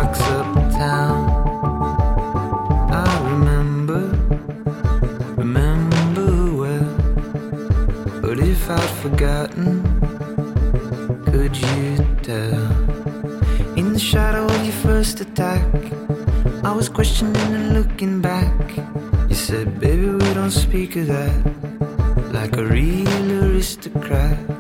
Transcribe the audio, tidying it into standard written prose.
parks uptown. I remember well. But if I'd forgotten, could you tell? In the shadow of your first attack, I was questioning and looking back. You said, baby, we don't speak of that, like a real aristocrat.